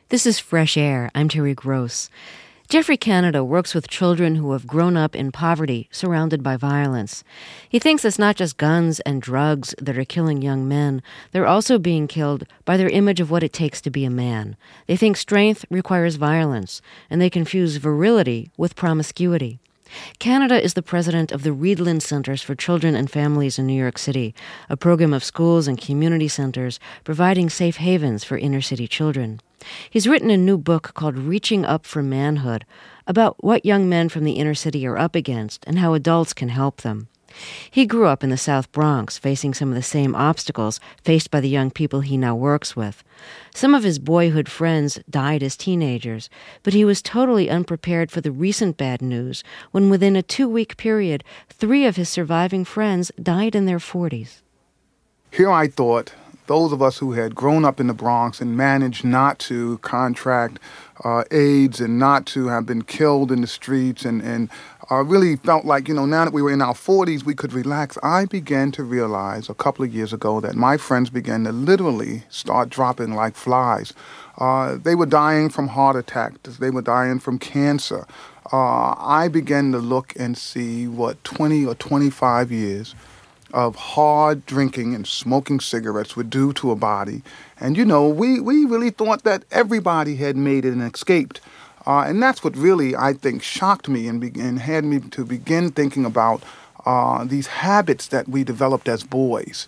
This is Fresh Air. I'm Terry Gross. Jeffrey Canada works with children who have grown up in poverty, surrounded by violence. He thinks it's not just guns and drugs that are killing young men. They're also being killed by their image of what it takes to be a man. They think strength requires violence, and they confuse virility with promiscuity. Canada is the president of the Reedland Centers for Children and Families in New York City, a program of schools and community centers providing safe havens for inner-city children. He's written a new book called Reaching Up for Manhood about what young men from the inner city are up against and how adults can help them. He grew up in the South Bronx, facing some of the same obstacles faced by the young people he now works with. Some of his boyhood friends died as teenagers, but he was totally unprepared for the recent bad news when within a 2-week period, 3 of his surviving friends died in their 40s. Here I thought those of us who had grown up in the Bronx and managed not to contract AIDS and not to have been killed in the streets and really felt like, now that we were in our 40s, we could relax. I began to realize a couple of years ago that my friends began to literally start dropping like flies. They were dying from heart attacks. They were dying from cancer. I began to look and see what 20 or 25 years of hard drinking and smoking cigarettes would do to a body. And, we really thought that everybody had made it and escaped. And that's what really, I think, shocked me and had me to begin thinking about these habits that we developed as boys,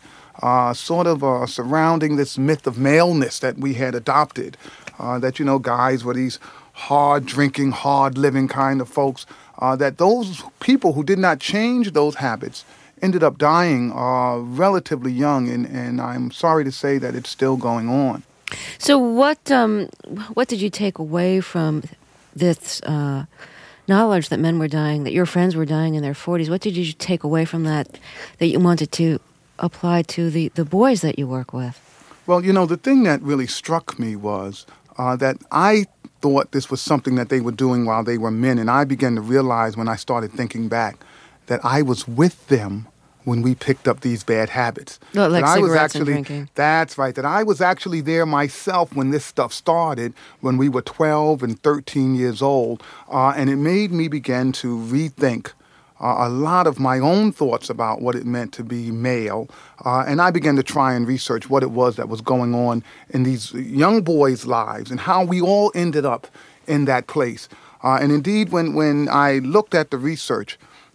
surrounding this myth of maleness that we had adopted, that, guys were these hard-drinking, hard-living kind of folks, that those people who did not change those habits ended up dying relatively young, and I'm sorry to say that it's still going on. So what did you take away from this knowledge that men were dying, that your friends were dying in their 40s? What did you take away from that you wanted to apply to the boys that you work with? Well, the thing that really struck me was that I thought this was something that they were doing while they were men, and I began to realize when I started thinking back that I was with them when we picked up these bad habits. Like cigarettes and drinking. That's right, that I was actually there myself when this stuff started, when we were 12 and 13 years old, and it made me begin to rethink a lot of my own thoughts about what it meant to be male, and I began to try and research what it was that was going on in these young boys' lives and how we all ended up in that place. And indeed, when I looked at the research,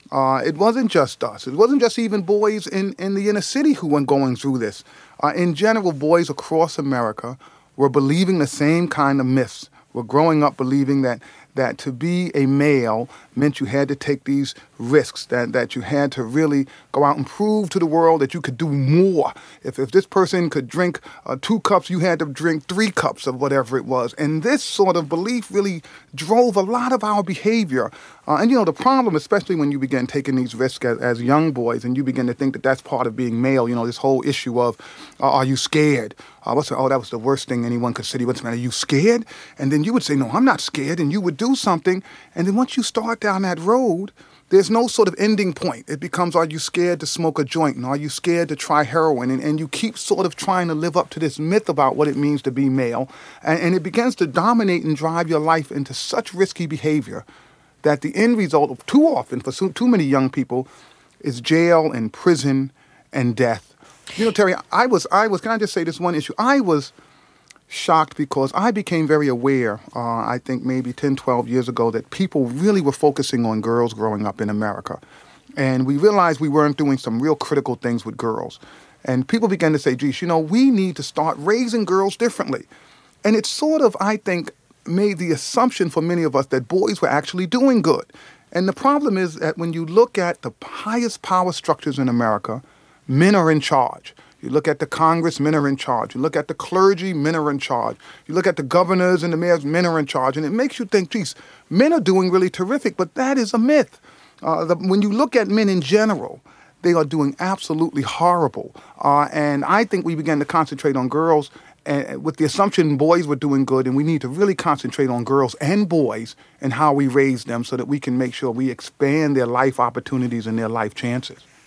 it wasn't just us. It wasn't just even boys in the inner city who were going through this. In general, boys across America were believing the same kind of myths. Were growing up believing that to be a male meant you had to take these risks, that you had to really go out and prove to the world that you could do more. If this person could drink 2 cups, you had to drink 3 cups of whatever it was. And this sort of belief really drove a lot of our behavior. And the problem, especially when you begin taking these risks as young boys and you begin to think that that's part of being male, this whole issue of, are you scared? That was the worst thing anyone could say. What's the matter? Are you scared? And then you would say, no, I'm not scared. And you would do something. And then once you start down that road, there's no sort of ending point. It becomes, are you scared to smoke a joint? And are you scared to try heroin? And you keep sort of trying to live up to this myth about what it means to be male. And it begins to dominate and drive your life into such risky behavior that the end result, too often for too many young people, is jail and prison and death. Terry, I was. Can I just say this one issue? I was shocked because I became very aware, I think maybe 10, 12 years ago, that people really were focusing on girls growing up in America. And we realized we weren't doing some real critical things with girls. And people began to say, geez, we need to start raising girls differently. And it sort of, I think, made the assumption for many of us that boys were actually doing good. And the problem is that when you look at the highest power structures in America, men are in charge. You look at the Congress, men are in charge. You look at the clergy, men are in charge. You look at the governors and the mayors, men are in charge. And it makes you think, geez, men are doing really terrific, but that is a myth. When you look at men in general, they are doing absolutely horrible. And I think we began to concentrate on girls with the assumption boys were doing good, and we need to really concentrate on girls and boys and how we raise them so that we can make sure we expand their life opportunities and their life chances.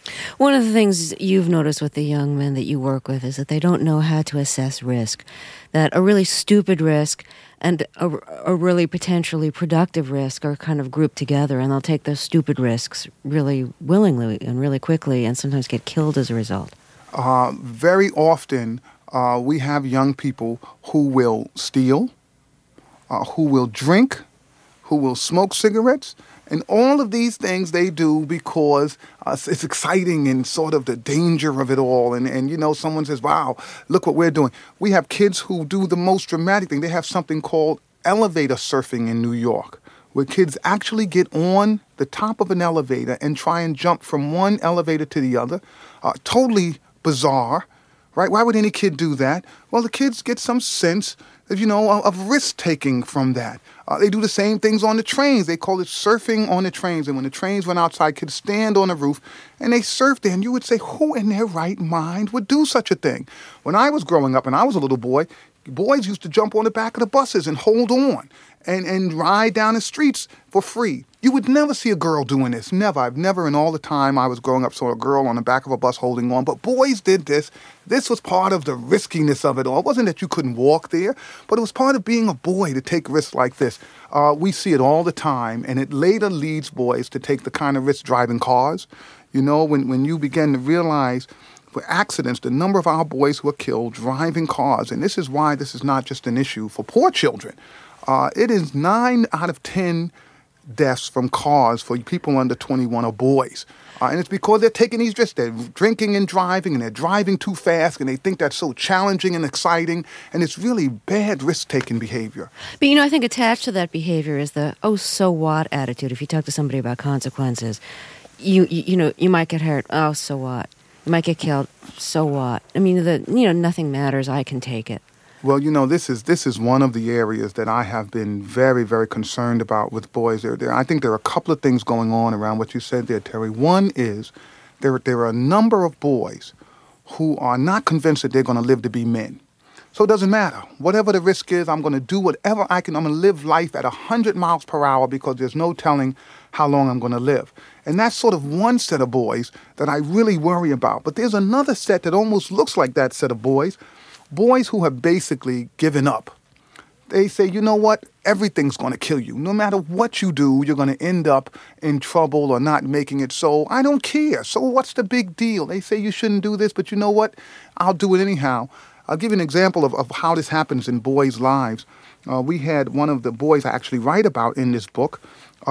One of the things you've noticed with the young men that you work with is that they don't know how to assess risk, that a really stupid risk and a really potentially productive risk are kind of grouped together, and they'll take those stupid risks really willingly and really quickly and sometimes get killed as a result. Very often, we have young people who will steal, who will drink, who will smoke cigarettes. And all of these things they do because it's exciting and sort of the danger of it all. And, you know, someone says, wow, look what we're doing. We have kids who do the most dramatic thing. They have something called elevator surfing in New York, where kids actually get on the top of an elevator and try and jump from one elevator to the other. Totally bizarre, right? Why would any kid do that? Well, the kids get some sense of risk-taking from that. They do the same things on the trains. They call it surfing on the trains. And when the trains went outside, kids stand on the roof and they surf there. And you would say, who in their right mind would do such a thing? When I was growing up and I was a little boy, boys used to jump on the back of the buses and hold on and ride down the streets for free. You would never see a girl doing this. Never. I've never in all the time I was growing up saw a girl on the back of a bus holding on. But boys did this. This was part of the riskiness of it all. It wasn't that you couldn't walk there, but it was part of being a boy to take risks like this. We see it all the time, and it later leads boys to take the kind of risk driving cars. You know, when you begin to realize for accidents, the number of our boys who are killed driving cars, and this is why this is not just an issue for poor children. It is 9 out of 10 deaths from cars for people under 21 are boys. And it's because they're taking these risks. They're drinking and driving, and they're driving too fast, and they think that's so challenging and exciting, and it's really bad risk-taking behavior. But, I think attached to that behavior is the so what attitude. If you talk to somebody about consequences, you might get hurt. Oh, so what? You might get killed. So what? I mean, nothing matters. I can take it. Well, this is one of the areas that I have been very, very concerned about with boys. I think there are a couple of things going on around what you said there, Terry. One is there are a number of boys who are not convinced that they're going to live to be men. So it doesn't matter. Whatever the risk is, I'm going to do whatever I can. I'm going to live life at 100 miles per hour because there's no telling how long I'm going to live. And that's sort of one set of boys that I really worry about. But there's another set that almost looks like that set of boys. Boys who have basically given up. They say, you know what? Everything's going to kill you. No matter what you do, you're going to end up in trouble or not making it. So I don't care. So what's the big deal? They say you shouldn't do this, but you know what? I'll do it anyhow. I'll give you an example of how this happens in boys' lives. We had one of the boys I actually write about in this book.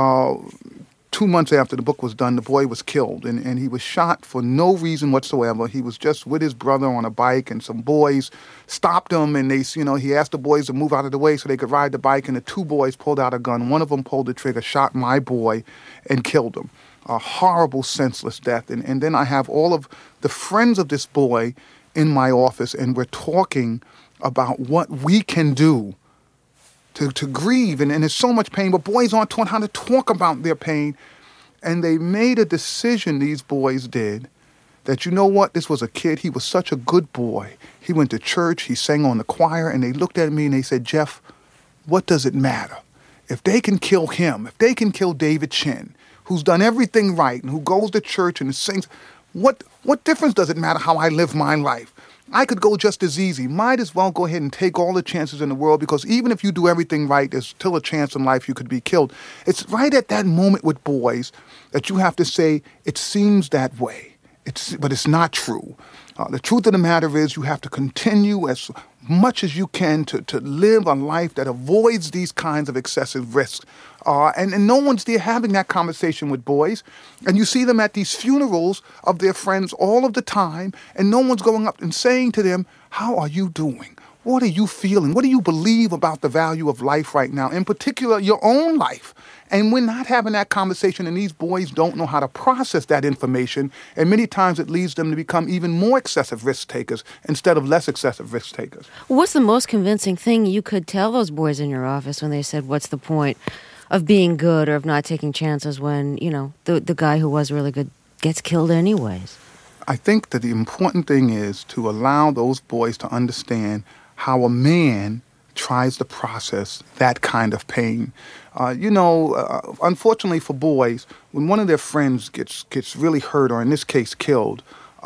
2 months after the book was done, the boy was killed, and he was shot for no reason whatsoever. He was just with his brother on a bike, and some boys stopped him, and he asked the boys to move out of the way so they could ride the bike, and the 2 boys pulled out a gun. One of them pulled the trigger, shot my boy, and killed him. A horrible, senseless death. And then I have all of the friends of this boy in my office, and we're talking about what we can do to grieve, and there's so much pain, but boys aren't taught how to talk about their pain. And they made a decision, these boys did, that you know what, this was a kid, he was such a good boy. He went to church, he sang on the choir, and they looked at me and they said, Jeff, what does it matter? If they can kill him, if they can kill David Chin, who's done everything right and who goes to church and sings, what difference does it matter how I live my life? I could go just as easy. Might as well go ahead and take all the chances in the world, because even if you do everything right, there's still a chance in life you could be killed. It's right at that moment with boys that you have to say, it seems that way, but it's not true. The truth of the matter is you have to continue as much as you can to live a life that avoids these kinds of excessive risks. And no one's there having that conversation with boys. And you see them at these funerals of their friends all of the time, and no one's going up and saying to them, how are you doing? What are you feeling? What do you believe about the value of life right now? In particular, your own life. And we're not having that conversation, and these boys don't know how to process that information. And many times it leads them to become even more excessive risk takers instead of less excessive risk takers. What's the most convincing thing you could tell those boys in your office when they said, what's the point of being good or of not taking chances when, the guy who was really good gets killed anyways? I think that the important thing is to allow those boys to understand how a man tries to process that kind of pain. Unfortunately for boys, when one of their friends gets really hurt, or in this case killed,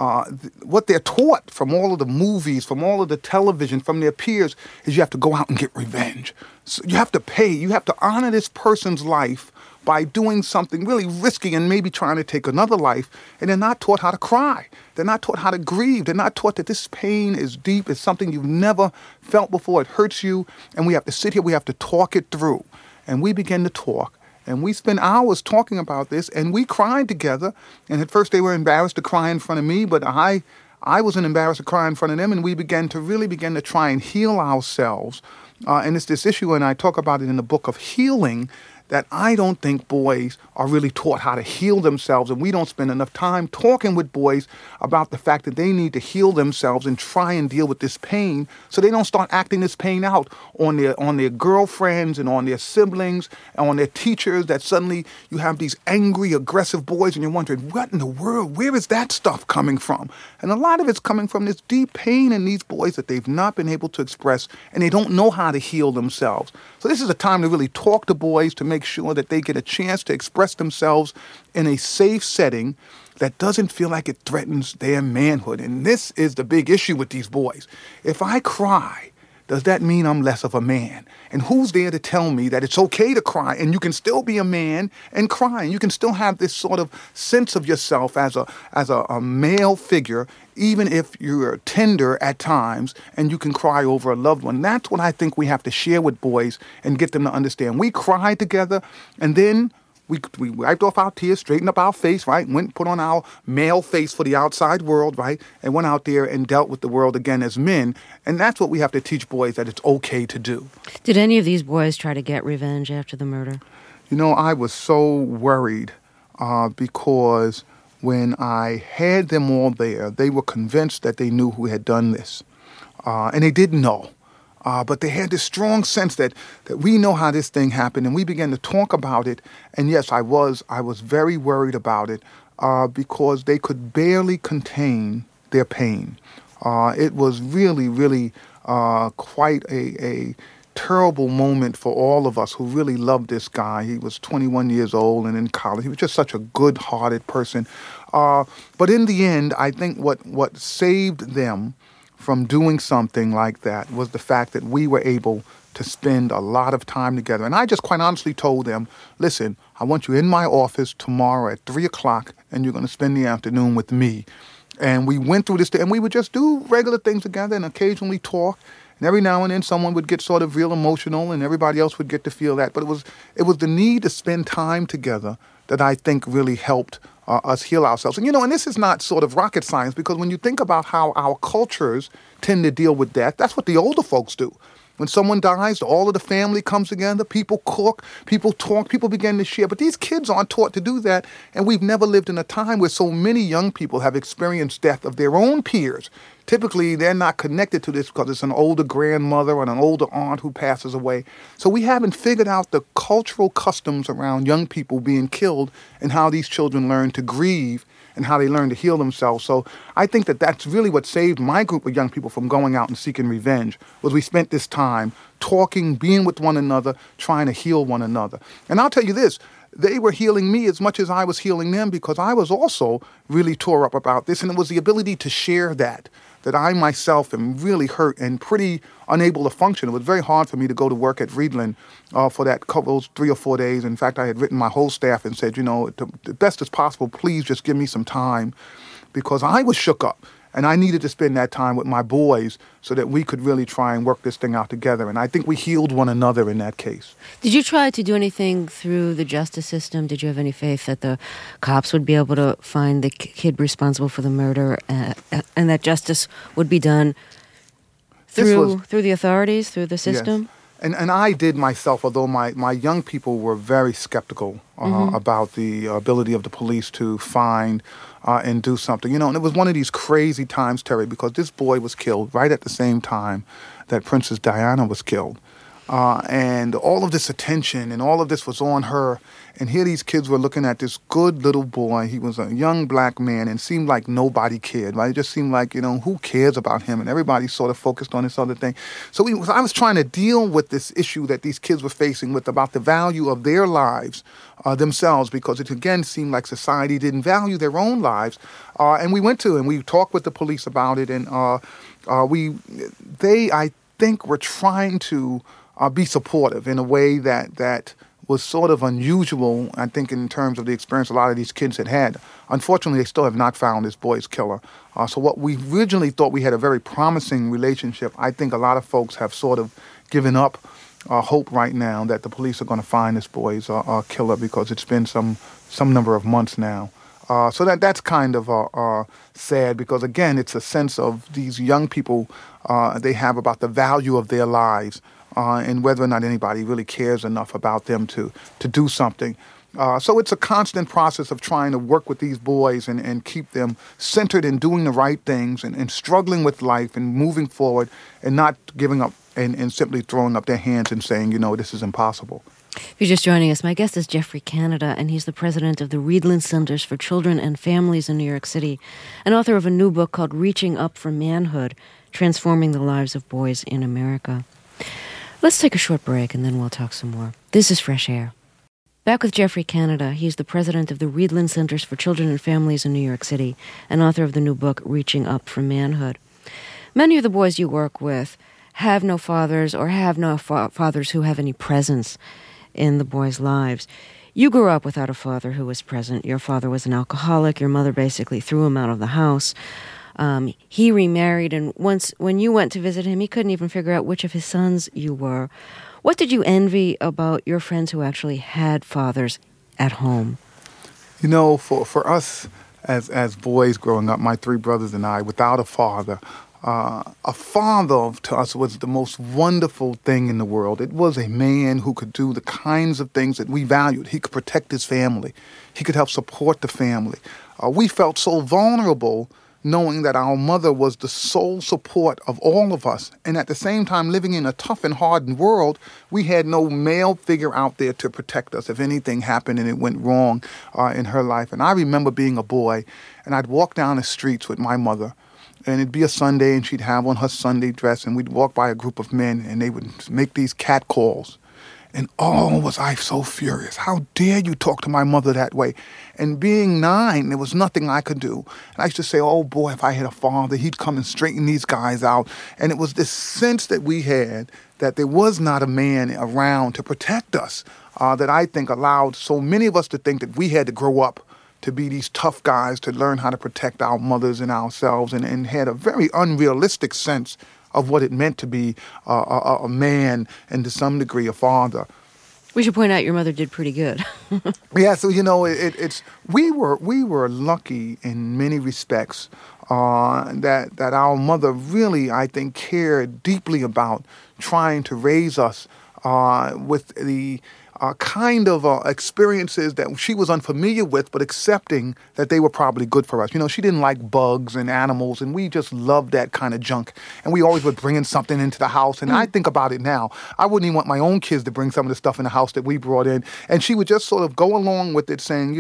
what they're taught from all of the movies, from all of the television, from their peers, is you have to go out and get revenge. So you have to pay. You have to honor this person's life by doing something really risky and maybe trying to take another life. And they're not taught how to cry. They're not taught how to grieve. They're not taught that this pain is deep. It's something you've never felt before. It hurts you. And we have to sit here. We have to talk it through. And we begin to talk. And we spent hours talking about this. And we cried together. And at first they were embarrassed to cry in front of me. But I wasn't embarrassed to cry in front of them. And we began to try and heal ourselves. And it's this issue, and I talk about it in the book of healing, that I don't think boys are really taught how to heal themselves, and we don't spend enough time talking with boys about the fact that they need to heal themselves and try and deal with this pain so they don't start acting this pain out on their girlfriends and on their siblings and on their teachers, that suddenly you have these angry, aggressive boys and you're wondering, what in the world, where is that stuff coming from? And a lot of it's coming from this deep pain in these boys that they've not been able to express, and they don't know how to heal themselves. So this is a time to really talk to boys, to make sure that they get a chance to express themselves in a safe setting that doesn't feel like it threatens their manhood. And this is the big issue with these boys. If I cry, does that mean I'm less of a man? And who's there to tell me that it's okay to cry and you can still be a man and cry, and you can still have this sort of sense of yourself as a male figure, even if you're tender at times and you can cry over a loved one? That's what I think we have to share with boys and get them to understand. We cried together, and then we wiped off our tears, straightened up our face, right? Went, put on our male face for the outside world, right? And went out there and dealt with the world again as men. And that's what we have to teach boys, that it's okay to do. Did any of these boys try to get revenge after the murder? I was so worried because when I had them all there, they were convinced that they knew who had done this. And they didn't know. But they had this strong sense that we know how this thing happened, and we began to talk about it. And yes, I was very worried about it because they could barely contain their pain. It was really, really quite a terrible moment for all of us who really loved this guy. He was 21 years old and in college. He was just such a good-hearted person. But in the end, I think what saved them from doing something like that was the fact that we were able to spend a lot of time together. And I just quite honestly told them, listen, I want you in my office tomorrow at 3 o'clock, and you're going to spend the afternoon with me. And we went through this, and we would just do regular things together and occasionally talk. And every now and then someone would get sort of real emotional, and everybody else would get to feel that. But it was the need to spend time together that I think really helped us heal ourselves. And, and this is not sort of rocket science, because when you think about how our cultures tend to deal with death, that's what the older folks do. When someone dies, all of the family comes together, people cook, people talk, people begin to share. But these kids aren't taught to do that, and we've never lived in a time where so many young people have experienced death of their own peers. Typically, they're not connected to this because it's an older grandmother or an older aunt who passes away. So we haven't figured out the cultural customs around young people being killed and how these children learn to grieve and how they learn to heal themselves. So I think that that's really what saved my group of young people from going out and seeking revenge, was we spent this time talking, being with one another, trying to heal one another. And I'll tell you this, they were healing me as much as I was healing them, because I was also really tore up about this, and it was the ability to share that I myself am really hurt and pretty unable to function. It was very hard for me to go to work at Friedland for those 3 or 4 days. In fact, I had written my whole staff and said, the best as possible, please just give me some time, because I was shook up. And I needed to spend that time with my boys so that we could really try and work this thing out together. And I think we healed one another in that case. Did you try to do anything through the justice system? Did you have any faith that the cops would be able to find the kid responsible for the murder and that justice would be done through the authorities, through the system? Yes. And I did myself, although my young people were very skeptical about the ability of the police to find and do something. And it was one of these crazy times, Terry, because this boy was killed right at the same time that Princess Diana was killed. and all of this attention and all of this was on her. And here these kids were looking at this good little boy. He was a young black man and seemed like nobody cared, right? It just seemed like, who cares about him? And everybody sort of focused on this other thing. So I was trying to deal with this issue that these kids were facing with about the value of their lives themselves, because it again seemed like society didn't value their own lives. And we talked with the police about it, and I think, were trying to be supportive in a way that was sort of unusual, I think, in terms of the experience a lot of these kids had had. Unfortunately, they still have not found this boy's killer. So what we originally thought we had a very promising relationship, I think a lot of folks have sort of given up hope right now that the police are going to find this boy's killer, because it's been some number of months now. So that's kind of sad, because, again, it's a sense of these young people, they have about the value of their lives, and whether or not anybody really cares enough about them to do something. So it's a constant process of trying to work with these boys and keep them centered in doing the right things and struggling with life and moving forward and not giving up and simply throwing up their hands and saying, this is impossible. If you're just joining us, my guest is Jeffrey Canada, and he's the president of the Reedland Centers for Children and Families in New York City, and author of a new book called Reaching Up for Manhood, Transforming the Lives of Boys in America. Let's take a short break, and then we'll talk some more. This is Fresh Air. Back with Jeffrey Canada. He's the president of the Reedland Centers for Children and Families in New York City, and author of the new book, Reaching Up for Manhood. Many of the boys you work with have no fathers or have no fathers who have any presence in the boys' lives. You grew up without a father who was present. Your father was an alcoholic. Your mother basically threw him out of the house. He remarried, and when you went to visit him, he couldn't even figure out which of his sons you were. What did you envy about your friends who actually had fathers at home? For us as boys growing up, my three brothers and I, without a father to us was the most wonderful thing in the world. It was a man who could do the kinds of things that we valued. He could protect his family. He could help support the family. We felt so vulnerable knowing that our mother was the sole support of all of us. And at the same time, living in a tough and hardened world, we had no male figure out there to protect us if anything happened and it went wrong in her life. And I remember being a boy, and I'd walk down the streets with my mother, and it'd be a Sunday, and she'd have on her Sunday dress, and we'd walk by a group of men, and they would make these cat calls. And was I so furious. How dare you talk to my mother that way? And being 9, there was nothing I could do. And I used to say, oh boy, if I had a father, he'd come and straighten these guys out. And it was this sense that we had that there was not a man around to protect us that I think allowed so many of us to think that we had to grow up to be these tough guys, to learn how to protect our mothers and ourselves, and had a very unrealistic sense of what it meant to be a man and to some degree a father. We should point out your mother did pretty good. Yeah, so we were lucky in many respects that our mother really, I think, cared deeply about trying to raise us with the kind of experiences that she was unfamiliar with, but accepting that they were probably good for us. She didn't like bugs and animals, and we just loved that kind of junk. And we always were bringing something into the house. And I think about it now. I wouldn't even want my own kids to bring some of the stuff in the house that we brought in. And she would just sort of go along with it, saying,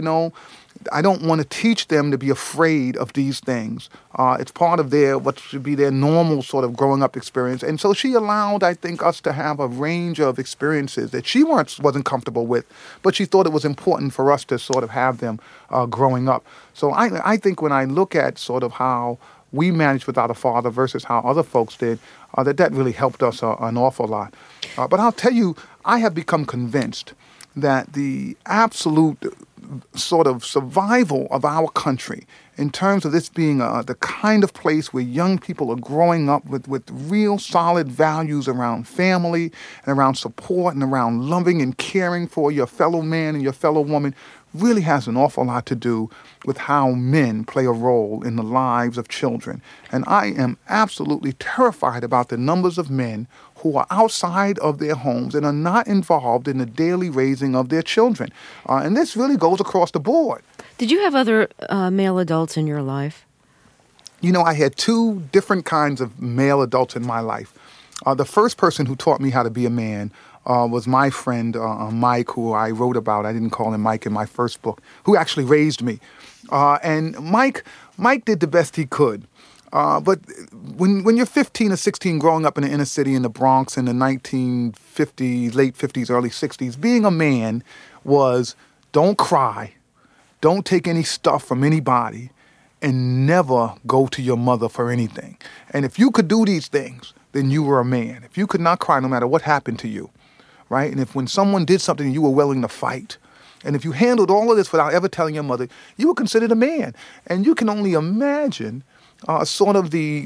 I don't want to teach them to be afraid of these things. It's part of what should be their normal sort of growing up experience. And so she allowed, I think, us to have a range of experiences that she wasn't comfortable with, but she thought it was important for us to sort of have them growing up. So I think when I look at sort of how we managed without a father versus how other folks did, that really helped us an awful lot. But I'll tell you, I have become convinced that the absolute sort of survival of our country in terms of this being the kind of place where young people are growing up with real solid values around family and around support and around loving and caring for your fellow man and your fellow woman really has an awful lot to do with how men play a role in the lives of children. And I am absolutely terrified about the numbers of men who are outside of their homes and are not involved in the daily raising of their children. And this really goes across the board. Did you have other male adults in your life? I had 2 different kinds of male adults in my life. The first person who taught me how to be a man was my friend Mike, who I wrote about. I didn't call him Mike in my first book, who actually raised me. And Mike did the best he could. But when you're 15 or 16 growing up in the inner city in the Bronx in the 1950s, late 50s, early 60s, being a man was don't cry, don't take any stuff from anybody, and never go to your mother for anything. And if you could do these things, then you were a man. If you could not cry no matter what happened to you, right? And if when someone did something, you were willing to fight. And if you handled all of this without ever telling your mother, you were considered a man. And you can only imagine sort of the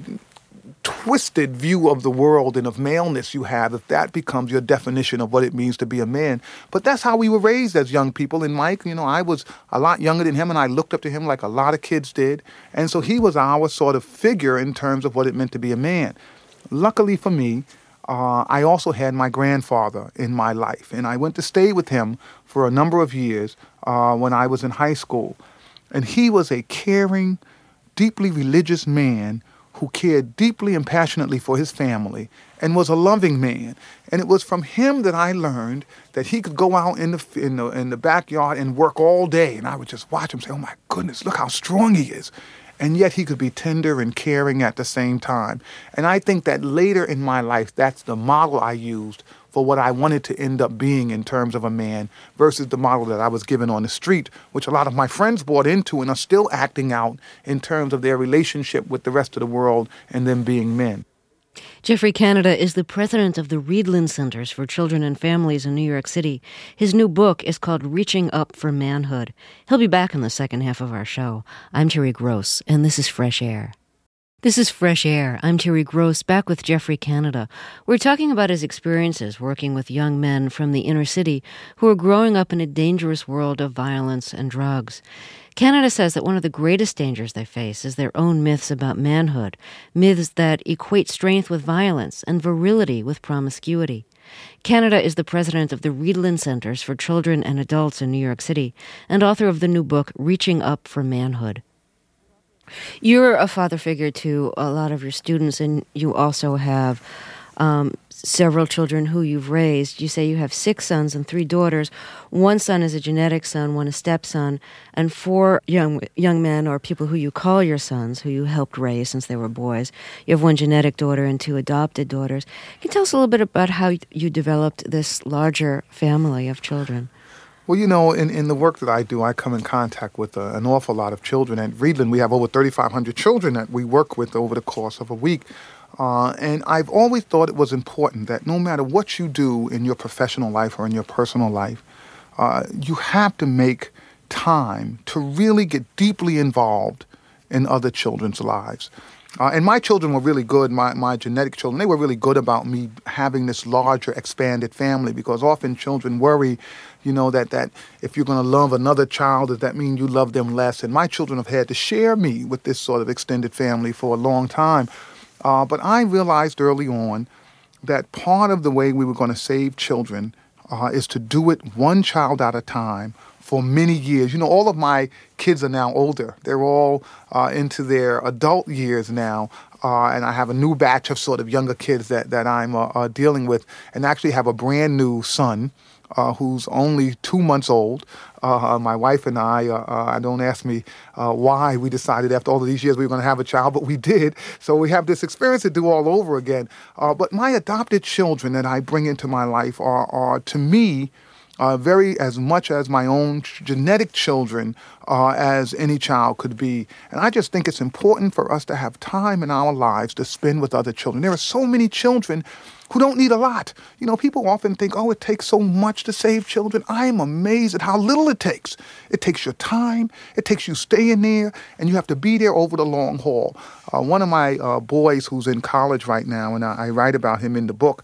twisted view of the world and of maleness you have if that becomes your definition of what it means to be a man. But that's how we were raised as young people. And Mike, I was a lot younger than him, and I looked up to him like a lot of kids did. And so he was our sort of figure in terms of what it meant to be a man. Luckily for me, I also had my grandfather in my life, and I went to stay with him for a number of years when I was in high school. And he was a caring, deeply religious man who cared deeply and passionately for his family and was a loving man. And it was from him that I learned that he could go out in the backyard and work all day. And I would just watch him say, oh my goodness, look how strong he is. And yet he could be tender and caring at the same time. And I think that later in my life, that's the model I used for what I wanted to end up being in terms of a man versus the model that I was given on the street, which a lot of my friends bought into and are still acting out in terms of their relationship with the rest of the world and them being men. Geoffrey Canada is the president of the Riedlin Centers for Children and Families in New York City. His new book is called Reaching Up for Manhood. He'll be back in the second half of our show. I'm Terry Gross, and this is Fresh Air. This is Fresh Air. I'm Terry Gross, back with Geoffrey Canada. We're talking about his experiences working with young men from the inner city who are growing up in a dangerous world of violence and drugs. Canada says that one of the greatest dangers they face is their own myths about manhood, myths that equate strength with violence and virility with promiscuity. Canada is the president of the Riedlin Centers for Children and Adults in New York City and author of the new book, Reaching Up for Manhood. You're a father figure to a lot of your students, and you also have several children who you've raised. You say you have 6 sons and 3 daughters. One son is a genetic son, one a stepson, and 4 young men, or people who you call your sons, who you helped raise since they were boys. You have 1 genetic daughter and 2 adopted daughters. Can you tell us a little bit about how you developed this larger family of children? Well, in the work that I do, I come in contact with an awful lot of children. At Riedlin, we have over 3,500 children that we work with over the course of a week. And I've always thought it was important that no matter what you do in your professional life or in your personal life, you have to make time to really get deeply involved in other children's lives. And my children were really good, my genetic children, they were really good about me having this larger, expanded family, because often children worry, that if you're going to love another child, does that mean you love them less? And my children have had to share me with this sort of extended family for a long time. But I realized early on that part of the way we were going to save children is to do it one child at a time for many years. All of my kids are now older. They're all into their adult years now. And I have a new batch of sort of younger kids that I'm dealing with, and actually have a brand new son who's only 2 months old. My wife and I don't ask me why we decided after all of these years we were going to have a child, but we did. So we have this experience to do all over again. But my adopted children that I bring into my life are to me, very as much as my own genetic children as any child could be. And I just think it's important for us to have time in our lives to spend with other children. There are so many children who don't need a lot. People often think, it takes so much to save children. I am amazed at how little it takes. It takes your time. It takes you staying there, and you have to be there over the long haul. One of my boys who's in college right now, and I write about him in the book,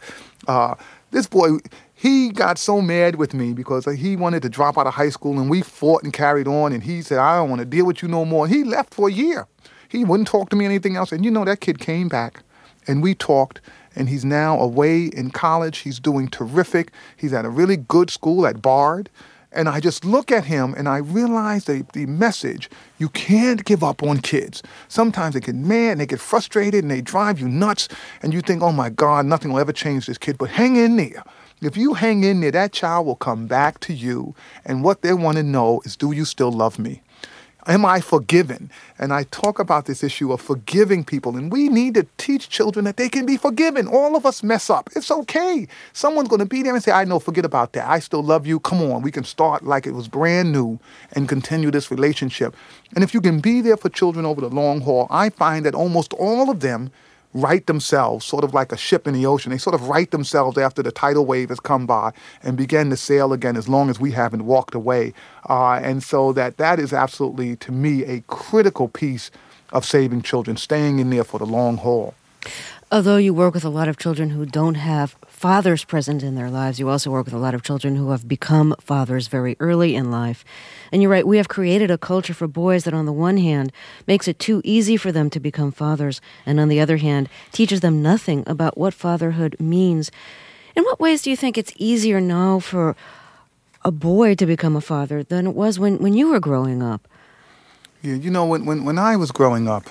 this boy, he got so mad with me because he wanted to drop out of high school, and we fought and carried on, and he said, I don't want to deal with you no more. He left for a year. He wouldn't talk to me anything else. And that kid came back, and we talked, and he's now away in college. He's doing terrific. He's at a really good school at Bard, And I just look at him and I realize the message, you can't give up on kids. Sometimes they get mad and they get frustrated and they drive you nuts and you think, oh my God, nothing will ever change this kid. But hang in there. If you hang in there, that child will come back to you. And what they want to know is, do you still love me? Am I forgiven? And I talk about this issue of forgiving people. And we need to teach children that they can be forgiven. All of us mess up. It's okay. Someone's going to be there and say, I know, forget about that. I still love you. Come on. We can start like it was brand new and continue this relationship. And if you can be there for children over the long haul, I find that almost all of them right themselves, sort of like a ship in the ocean. They sort of right themselves after the tidal wave has come by and begin to sail again as long as we haven't walked away. And so that is absolutely, to me, a critical piece of saving children, staying in there for the long haul. Although you work with a lot of children who don't have fathers present in their lives, you also work with a lot of children who have become fathers very early in life. And you're right, we have created a culture for boys that on the one hand makes it too easy for them to become fathers, and on the other hand teaches them nothing about what fatherhood means. In what ways do you think it's easier now for a boy to become a father than it was when you were growing up? Yeah, when I was growing up,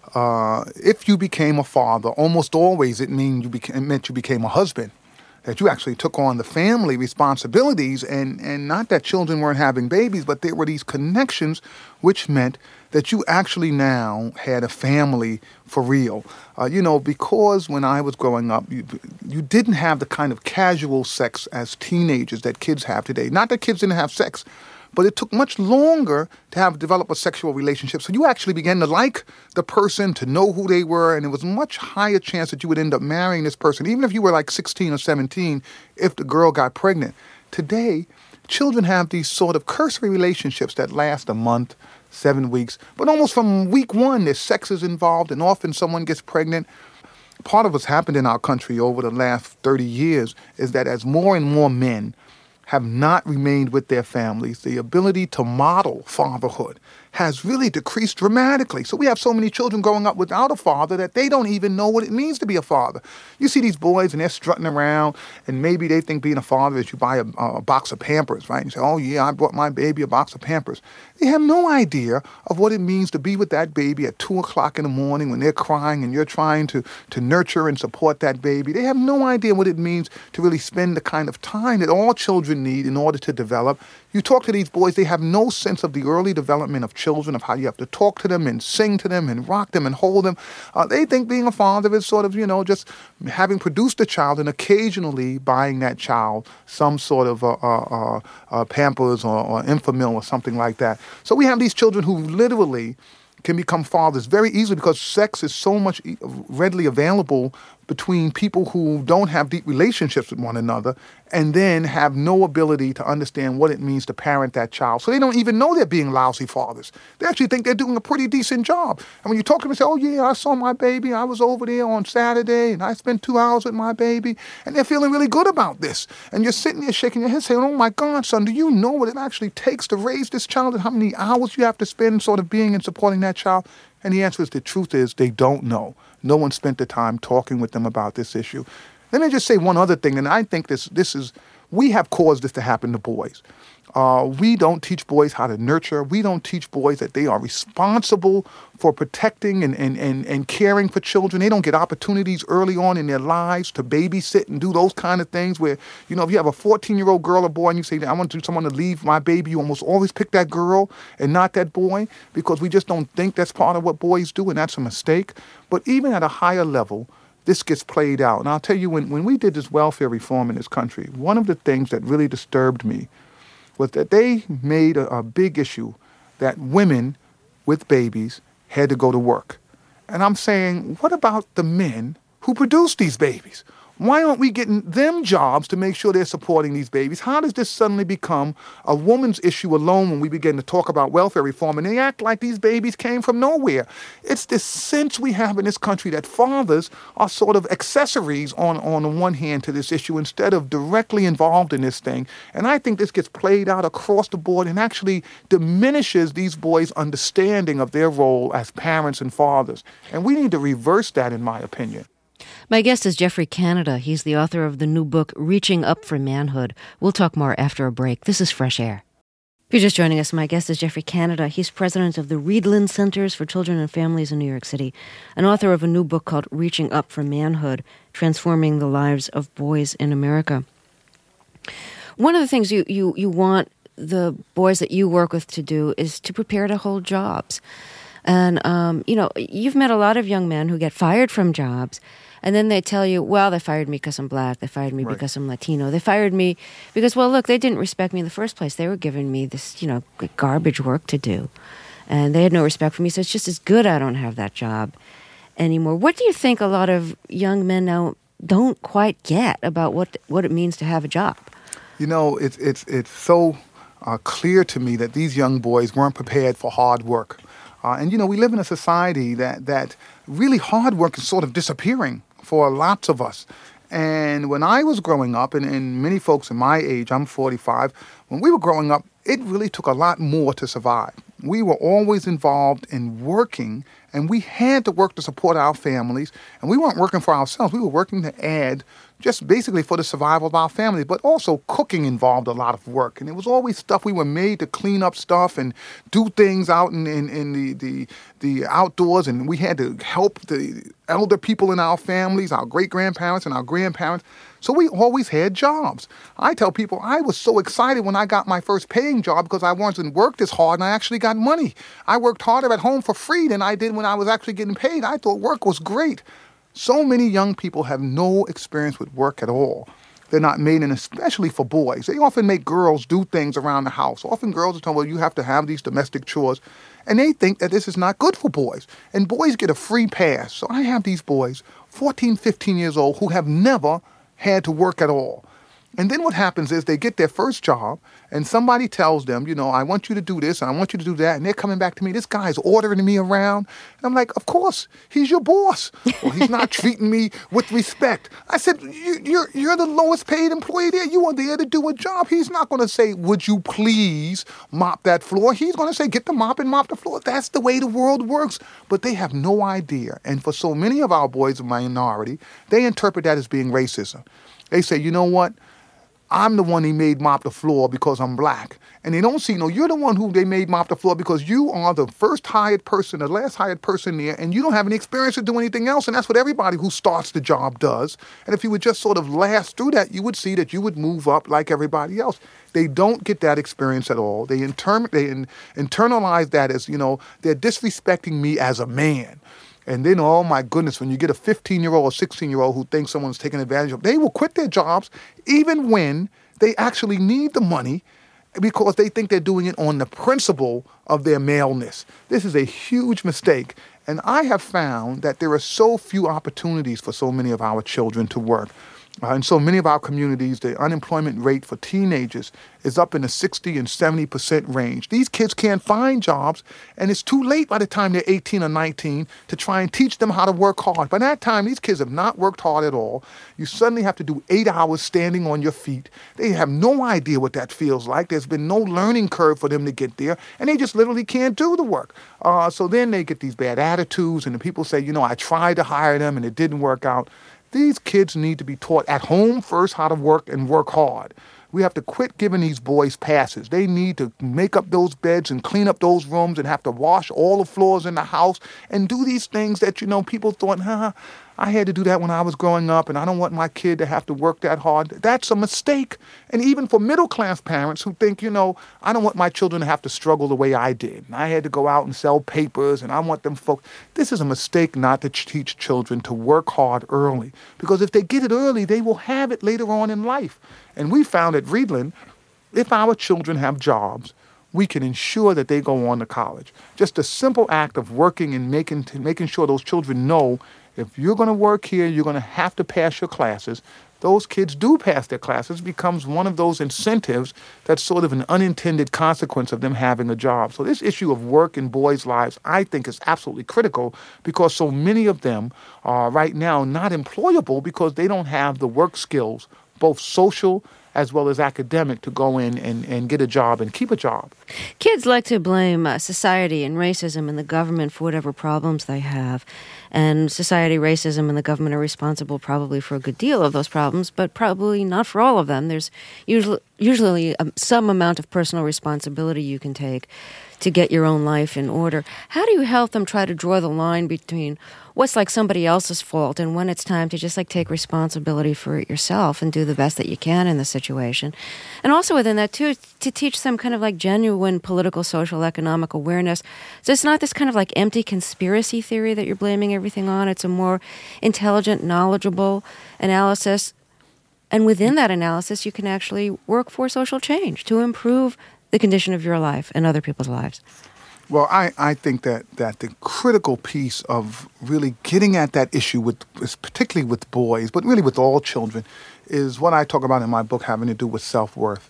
if you became a father, almost always it meant you became a husband, that you actually took on the family responsibilities, and not that children weren't having babies, but there were these connections which meant that you actually now had a family for real. Because when I was growing up, you didn't have the kind of casual sex as teenagers that kids have today. Not that kids didn't have sex, but it took much longer to develop a sexual relationship. So you actually began to like the person, to know who they were, and it was a much higher chance that you would end up marrying this person, even if you were like 16 or 17, if the girl got pregnant. Today, children have these sort of cursory relationships that last a month, 7 weeks, but almost from week one, there's sex is involved, and often someone gets pregnant. Part of what's happened in our country over the last 30 years is that as more and more men have not remained with their families, the ability to model fatherhood has really decreased dramatically. So we have so many children growing up without a father that they don't even know what it means to be a father. You see these boys and they're strutting around, and maybe they think being a father is you buy a box of Pampers, right? And you say, oh yeah, I bought my baby a box of Pampers. They have no idea of what it means to be with that baby at 2 o'clock in the morning when they're crying and you're trying to nurture and support that baby. They have no idea what it means to really spend the kind of time that all children need in order to develop. You talk to these boys, they have no sense of the early development of children, of how you have to talk to them and sing to them and rock them and hold them. They think being a father is sort of, just having produced a child and occasionally buying that child some sort of Pampers or Enfamil or something like that. So we have these children who literally can become fathers very easily because sex is so much readily available between people who don't have deep relationships with one another and then have no ability to understand what it means to parent that child. So they don't even know they're being lousy fathers. They actually think they're doing a pretty decent job. And when you talk to them and say, oh yeah, I saw my baby, I was over there on Saturday and I spent 2 hours with my baby, and they're feeling really good about this. And you're sitting there shaking your head saying, oh my God, son, do you know what it actually takes to raise this child and how many hours you have to spend sort of being and supporting that child? And the answer is, the truth is, they don't know. No one spent the time talking with them about this issue. Let me just say one other thing, and I think this is, we have caused this to happen to boys. We don't teach boys how to nurture. We don't teach boys that they are responsible for protecting and caring for children. They don't get opportunities early on in their lives to babysit and do those kind of things where, if you have a 14-year-old girl or boy and you say, I want someone to leave my baby, you almost always pick that girl and not that boy because we just don't think that's part of what boys do, and that's a mistake. But even at a higher level, this gets played out. And I'll tell you, when we did this welfare reform in this country, one of the things that really disturbed me was that they made a big issue that women with babies had to go to work. And I'm saying, what about the men who produce these babies? Why aren't we getting them jobs to make sure they're supporting these babies? How does this suddenly become a woman's issue alone when we begin to talk about welfare reform and they act like these babies came from nowhere? It's this sense we have in this country that fathers are sort of accessories on the one hand to this issue instead of directly involved in this thing. And I think this gets played out across the board and actually diminishes these boys' understanding of their role as parents and fathers. And we need to reverse that, in my opinion. My guest is Geoffrey Canada. He's the author of the new book, Reaching Up for Manhood. We'll talk more after a break. This is Fresh Air. If you're just joining us, my guest is Jeffrey Canada. He's president of the Riedlin Centers for Children and Families in New York City, and author of a new book called Reaching Up for Manhood, Transforming the Lives of Boys in America. One of the things you want the boys that you work with to do is to prepare to hold jobs. And, you've met a lot of young men who get fired from jobs, and then they tell you, well, they fired me because I'm black. They fired me because I'm Latino. They fired me because, well, look, they didn't respect me in the first place. They were giving me this, garbage work to do. And they had no respect for me, so it's just as good I don't have that job anymore. What do you think a lot of young men now don't quite get about what it means to have a job? It's so clear to me that these young boys weren't prepared for hard work. We live in a society that really hard work is sort of disappearing for lots of us. And when I was growing up, and many folks in my age, I'm 45, when we were growing up, it really took a lot more to survive. We were always involved in working, and we had to work to support our families. And we weren't working for ourselves. We were working to add just basically for the survival of our family. But also cooking involved a lot of work. And it was always stuff we were made to clean up stuff and do things out in the outdoors. And we had to help the elder people in our families, our great-grandparents and our grandparents. So we always had jobs. I tell people I was so excited when I got my first paying job because I wasn't worked as hard and I actually got money. I worked harder at home for free than I did when I was actually getting paid. I thought work was great. So many young people have no experience with work at all. They're not made, and especially for boys. They often make girls do things around the house. Often girls are told, well, you have to have these domestic chores. And they think that this is not good for boys. And boys get a free pass. So I have these boys, 14, 15 years old, who have never had to work at all. And then what happens is they get their first job and somebody tells them, I want you to do this and I want you to do that. And they're coming back to me, this guy's ordering me around. And I'm like, of course, he's your boss. Well, he's not treating me with respect. I said, you're the lowest paid employee there. You are there to do a job. He's not going to say, would you please mop that floor? He's going to say, get the mop and mop the floor. That's the way the world works. But they have no idea. And for so many of our boys of minority, they interpret that as being racism. They say, you know what? I'm the one he made mop the floor because I'm black. And they don't see, you're the one who they made mop the floor because you are the first hired person, the last hired person there, and you don't have any experience to do anything else. And that's what everybody who starts the job does. And if you would just sort of last through that, you would see that you would move up like everybody else. They don't get that experience at all. They internalize that as, they're disrespecting me as a man. And then, oh my goodness, when you get a 15-year-old or 16-year-old who thinks someone's taking advantage of them, they will quit their jobs even when they actually need the money because they think they're doing it on the principle of their maleness. This is a huge mistake. And I have found that there are so few opportunities for so many of our children to work. In so many of our communities, the unemployment rate for teenagers is up in the 60 and 70% range. These kids can't find jobs, and it's too late by the time they're 18 or 19 to try and teach them how to work hard. By that time, these kids have not worked hard at all. You suddenly have to do 8 hours standing on your feet. They have no idea what that feels like. There's been no learning curve for them to get there, and they just literally can't do the work. So then they get these bad attitudes, and the people say, I tried to hire them, and it didn't work out. These kids need to be taught at home first how to work and work hard. We have to quit giving these boys passes. They need to make up those beds and clean up those rooms and have to wash all the floors in the house and do these things that, people thought, I had to do that when I was growing up and I don't want my kid to have to work that hard. That's a mistake. And even for middle-class parents who think, I don't want my children to have to struggle the way I did. I had to go out and sell papers and I want them folks. This is a mistake not to teach children to work hard early. Because if they get it early, they will have it later on in life. And we found at Riedlin, if our children have jobs, we can ensure that they go on to college. Just a simple act of working and making sure those children know if you're going to work here, you're going to have to pass your classes. Those kids do pass their classes, becomes one of those incentives that's sort of an unintended consequence of them having a job. So this issue of work in boys' lives, I think, is absolutely critical because so many of them are right now not employable because they don't have the work skills, both social as well as academic, to go in and get a job and keep a job. Kids like to blame society and racism and the government for whatever problems they have. And society, racism, and the government are responsible probably for a good deal of those problems, but probably not for all of them. There's usually usually some amount of personal responsibility you can take to get your own life in order. How do you help them try to draw the line between what's like somebody else's fault and when it's time to just like take responsibility for it yourself and do the best that you can in the situation? And also within that too, to teach them kind of like genuine political, social, economic awareness. So it's not this kind of like empty conspiracy theory that you're blaming everything on. It's a more intelligent, knowledgeable analysis. And within that analysis, you can actually work for social change to improve the condition of your life and other people's lives. Well, I think that the critical piece of really getting at that issue, particularly with boys, but really with all children, is what I talk about in my book having to do with self-worth.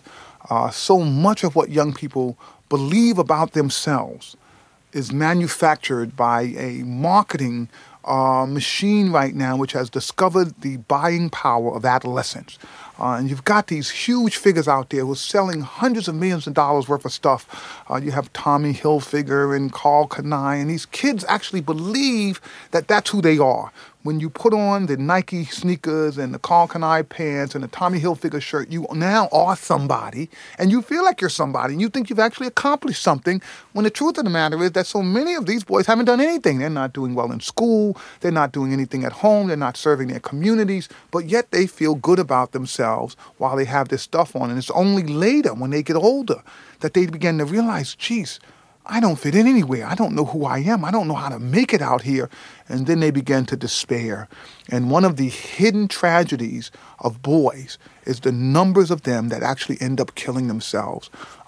So much of what young people believe about themselves is manufactured by a marketing machine right now which has discovered the buying power of adolescence. And you've got these huge figures out there who are selling hundreds of millions of dollars worth of stuff. You have Tommy Hilfiger and Karl Kani, and these kids actually believe that that's who they are. When you put on the Nike sneakers and the Karl Kani pants and the Tommy Hilfiger shirt, you now are somebody, and you feel like you're somebody, and you think you've actually accomplished something, when the truth of the matter is that so many of these boys haven't done anything. They're not doing well in school, they're not doing anything at home, they're not serving their communities, but yet they feel good about themselves while they have this stuff on. And it's only later, when they get older, that they begin to realize, geez, I don't fit in anywhere. I don't know who I am. I don't know how to make it out here. And then they begin to despair. And one of the hidden tragedies of boys is the numbers of them that actually end up killing themselves.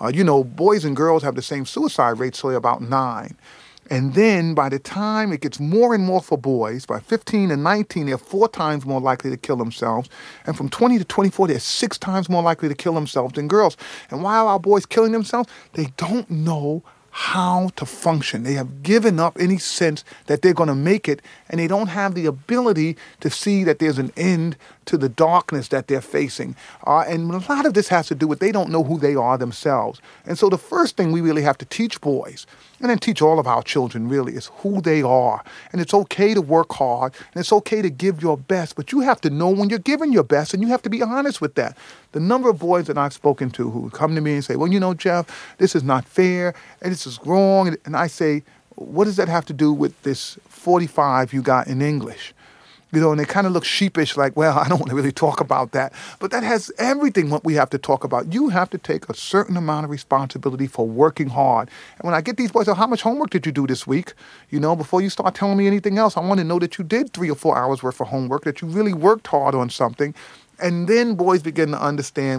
Boys and girls have the same suicide rate, so about 9. And then by the time it gets more and more for boys, by 15 and 19, they're 4 times more likely to kill themselves. And from 20 to 24, they're 6 times more likely to kill themselves than girls. And why are our boys killing themselves? They don't know how to function. They have given up any sense that they're going to make it, and they don't have the ability to see that there's an end to the darkness that they're facing. And a lot of this has to do with they don't know who they are themselves. And so the first thing we really have to teach boys, and then teach all of our children really, is who they are. And it's okay to work hard, and it's okay to give your best, but you have to know when you're giving your best, and you have to be honest with that. The number of boys that I've spoken to who come to me and say, well, Jeff, this is not fair, and this is wrong. And I say, what does that have to do with this 45 you got in English? And they kind of look sheepish, like, well, I don't want to really talk about that. But that has everything what we have to talk about. You have to take a certain amount of responsibility for working hard. And when I get these boys, how much homework did you do this week? Before you start telling me anything else, I want to know that you did 3 or 4 hours worth of homework, that you really worked hard on something. And then boys begin to understand,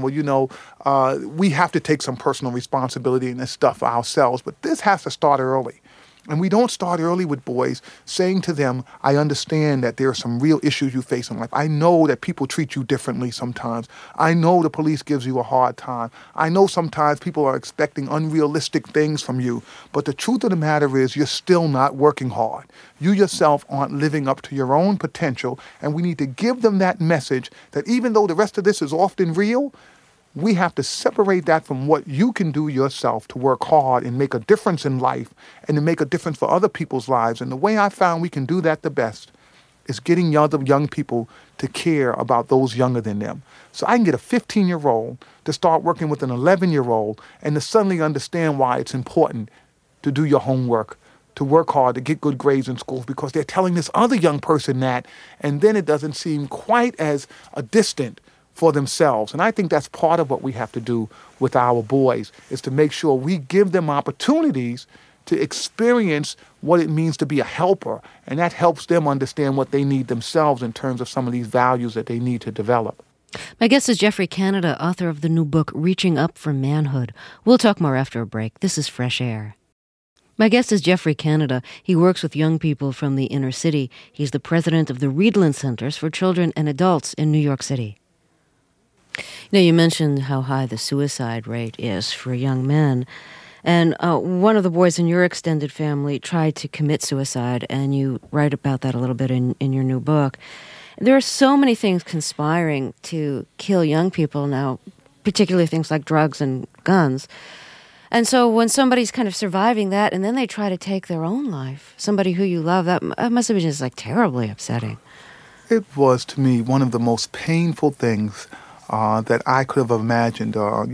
we have to take some personal responsibility in this stuff ourselves. But this has to start early. And we don't start early with boys saying to them, I understand that there are some real issues you face in life. I know that people treat you differently sometimes. I know the police gives you a hard time. I know sometimes people are expecting unrealistic things from you. But the truth of the matter is you're still not working hard. You yourself aren't living up to your own potential. And we need to give them that message that even though the rest of this is often real, we have to separate that from what you can do yourself to work hard and make a difference in life and to make a difference for other people's lives. And the way I found we can do that the best is getting young people to care about those younger than them. So I can get a 15-year-old to start working with an 11-year-old and to suddenly understand why it's important to do your homework, to work hard, to get good grades in school, because they're telling this other young person that, and then it doesn't seem quite as a distant for themselves. And I think that's part of what we have to do with our boys, is to make sure we give them opportunities to experience what it means to be a helper. And that helps them understand what they need themselves in terms of some of these values that they need to develop. My guest is Geoffrey Canada, author of the new book, Reaching Up for Manhood. We'll talk more after a break. This is Fresh Air. My guest is Geoffrey Canada. He works with young people from the inner city. He's the president of the Riedland Centers for Children and Adults in New York City. You mentioned how high the suicide rate is for young men. And one of the boys in your extended family tried to commit suicide, and you write about that a little bit in your new book. There are so many things conspiring to kill young people now, particularly things like drugs and guns. And so when somebody's kind of surviving that and then they try to take their own life, somebody who you love, that must have been just terribly upsetting. It was, to me, one of the most painful things that I could have imagined.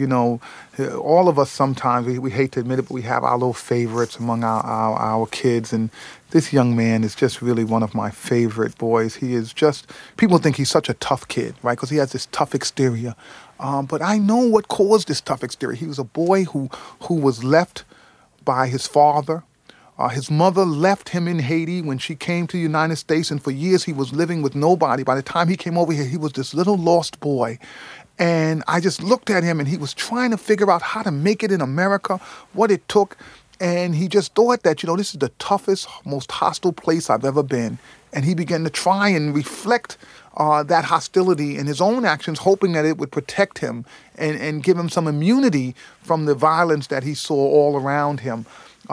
All of us sometimes, we hate to admit it, but we have our little favorites among our kids. And this young man is just really one of my favorite boys. He is just, people think he's such a tough kid, right? Because he has this tough exterior. But I know what caused this tough exterior. He was a boy who was left by his father. His mother left him in Haiti when she came to the United States, and for years he was living with nobody. By the time he came over here, he was this little lost boy. And I just looked at him, and he was trying to figure out how to make it in America, what it took. And he just thought that, this is the toughest, most hostile place I've ever been. And he began to try and reflect that hostility in his own actions, hoping that it would protect him and give him some immunity from the violence that he saw all around him.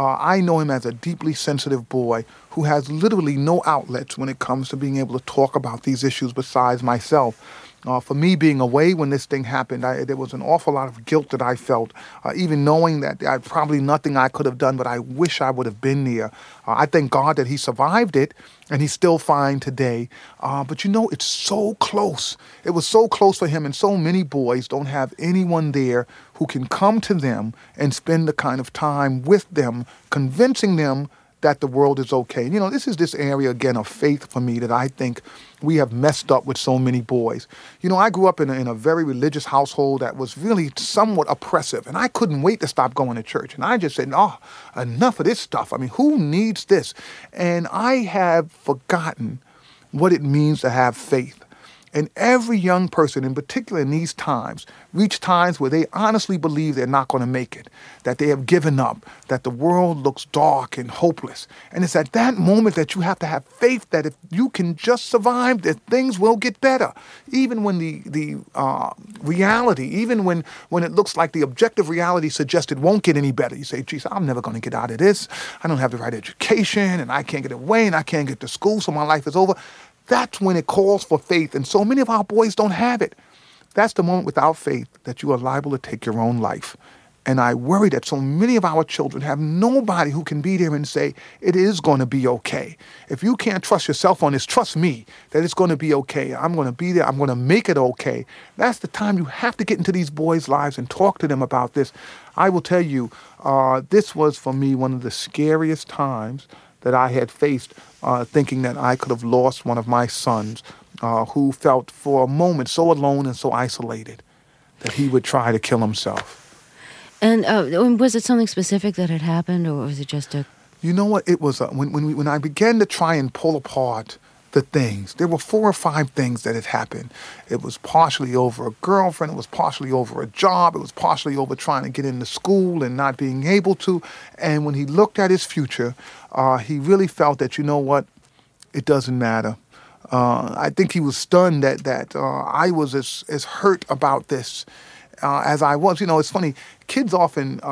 I know him as a deeply sensitive boy who has literally no outlets when it comes to being able to talk about these issues besides myself. For me, being away when this thing happened, there was an awful lot of guilt that I felt, even knowing that I probably nothing I could have done, but I wish I would have been there. I thank God that he survived it, and he's still fine today. But it's so close. It was so close for him, and so many boys don't have anyone there who can come to them and spend the kind of time with them, convincing them that the world is okay. This is this area, again, of faith for me that I think we have messed up with so many boys. I grew up in a very religious household that was really somewhat oppressive, and I couldn't wait to stop going to church. And I just said, enough of this stuff. I mean, who needs this? And I have forgotten what it means to have faith. And every young person, in particular in these times, reach times where they honestly believe they're not going to make it, that they have given up, that the world looks dark and hopeless. And it's at that moment that you have to have faith that if you can just survive, that things will get better. Even when the reality, even when it looks like the objective reality suggests it won't get any better. You say, geez, I'm never going to get out of this. I don't have the right education, and I can't get away, and I can't get to school, so my life is over. That's when it calls for faith, and so many of our boys don't have it. That's the moment without faith that you are liable to take your own life. And I worry that so many of our children have nobody who can be there and say, it is going to be okay. If you can't trust yourself on this, trust me that it's going to be okay. I'm going to be there. I'm going to make it okay. That's the time you have to get into these boys' lives and talk to them about this. I will tell you, this was for me one of the scariest times that I had faced, thinking that I could have lost one of my sons, who felt for a moment so alone and so isolated that he would try to kill himself. And was it something specific that had happened, or was it just a... You know what? It was when I began to try and pull apart the things. There were 4 or 5 things that had happened. It was partially over a girlfriend. It was partially over a job. It was partially over trying to get into school and not being able to. And when he looked at his future, he really felt that, you know what, it doesn't matter. I think he was stunned that I was as hurt about this as I was. It's funny. Kids often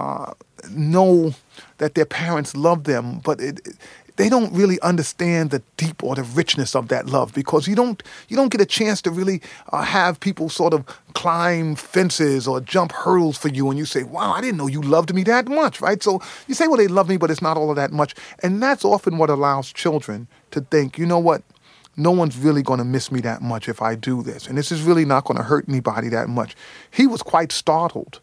know that their parents love them, but they don't really understand the deep or the richness of that love, because you don't get a chance to really have people sort of climb fences or jump hurdles for you, and you say, wow, I didn't know you loved me that much, right? So you say, well, they love me, but it's not all of that much. And that's often what allows children to think, you know what, no one's really going to miss me that much if I do this, and this is really not going to hurt anybody that much. He was quite startled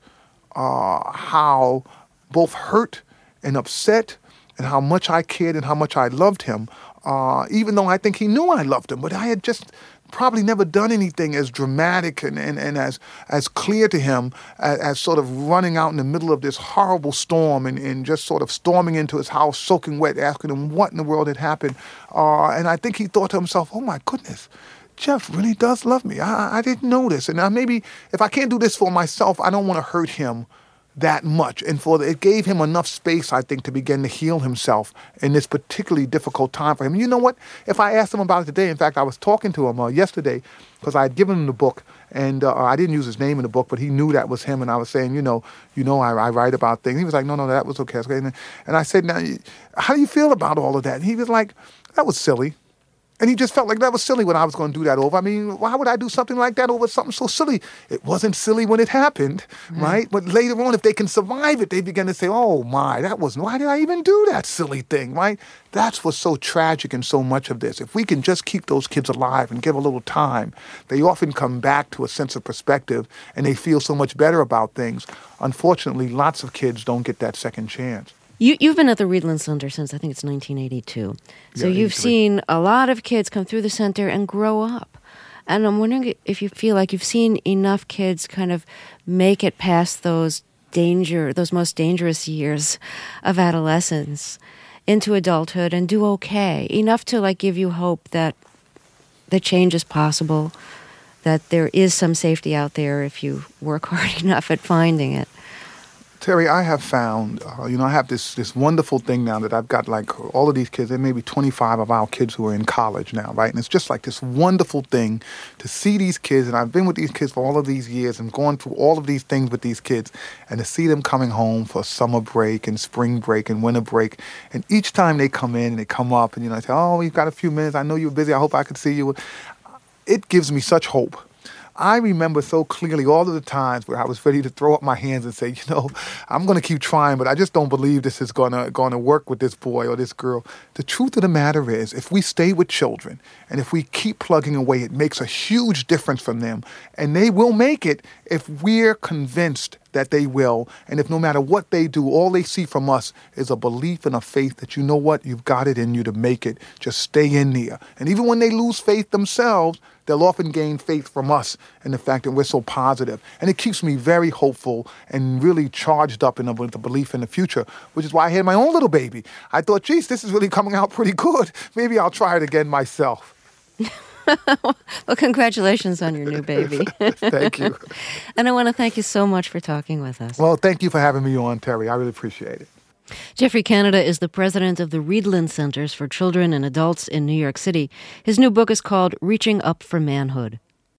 how both hurt and upset and how much I cared and how much I loved him, even though I think he knew I loved him. But I had just probably never done anything as dramatic and as clear to him as sort of running out in the middle of this horrible storm and just sort of storming into his house, soaking wet, asking him what in the world had happened. And I think he thought to himself, oh, my goodness, Jeff really does love me. I didn't know this. And maybe if I can't do this for myself, I don't want to hurt him that much. And it gave him enough space, I think, to begin to heal himself in this particularly difficult time for him. You know what? If I asked him about it today, in fact, I was talking to him yesterday because I had given him the book, and I didn't use his name in the book, but he knew that was him. And I was saying, I write about things. He was like, no, that was okay. And I said, now, how do you feel about all of that? And he was like, that was silly. And he just felt like that was silly when I was going to do that over. I mean, why would I do something like that over something so silly? It wasn't silly when it happened, right? But later on, if they can survive it, they begin to say, oh my, why did I even do that silly thing, right? That's what's so tragic in so much of this. If we can just keep those kids alive and give a little time, they often come back to a sense of perspective and they feel so much better about things. Unfortunately, lots of kids don't get that second chance. You've been at the Reedland Center since I think it's 1982. So you've seen a lot of kids come through the center and grow up. And I'm wondering if you feel like you've seen enough kids kind of make it past those most dangerous years of adolescence into adulthood and do okay. Enough to like give you hope that the change is possible, that there is some safety out there if you work hard enough at finding it. Terry, I have found, I have this wonderful thing now that I've got like all of these kids, there may be 25 of our kids who are in college now, right? And it's just like this wonderful thing to see these kids, and I've been with these kids for all of these years and going through all of these things with these kids, and to see them coming home for summer break and spring break and winter break. And each time they come in and they come up and, I say, oh, we've got a few minutes. I know you're busy. I hope I could see you. It gives me such hope. I remember so clearly all of the times where I was ready to throw up my hands and say, I'm going to keep trying, but I just don't believe this is going to work with this boy or this girl. The truth of the matter is, if we stay with children and if we keep plugging away, it makes a huge difference from them. And they will make it if we're convinced that they will. And if no matter what they do, all they see from us is a belief and a faith that, you've got it in you to make it. Just stay in there. And even when they lose faith themselves, they'll often gain faith from us and the fact that we're so positive. And it keeps me very hopeful and really charged up with the belief in the future, which is why I had my own little baby. I thought, geez, this is really coming out pretty good. Maybe I'll try it again myself. Well, congratulations on your new baby. Thank you. And I want to thank you so much for talking with us. Well, thank you for having me on, Terry. I really appreciate it. Jeffrey Canada is the president of the Reedland Centers for Children and Adults in New York City. His new book is called Reaching Up for Manhood.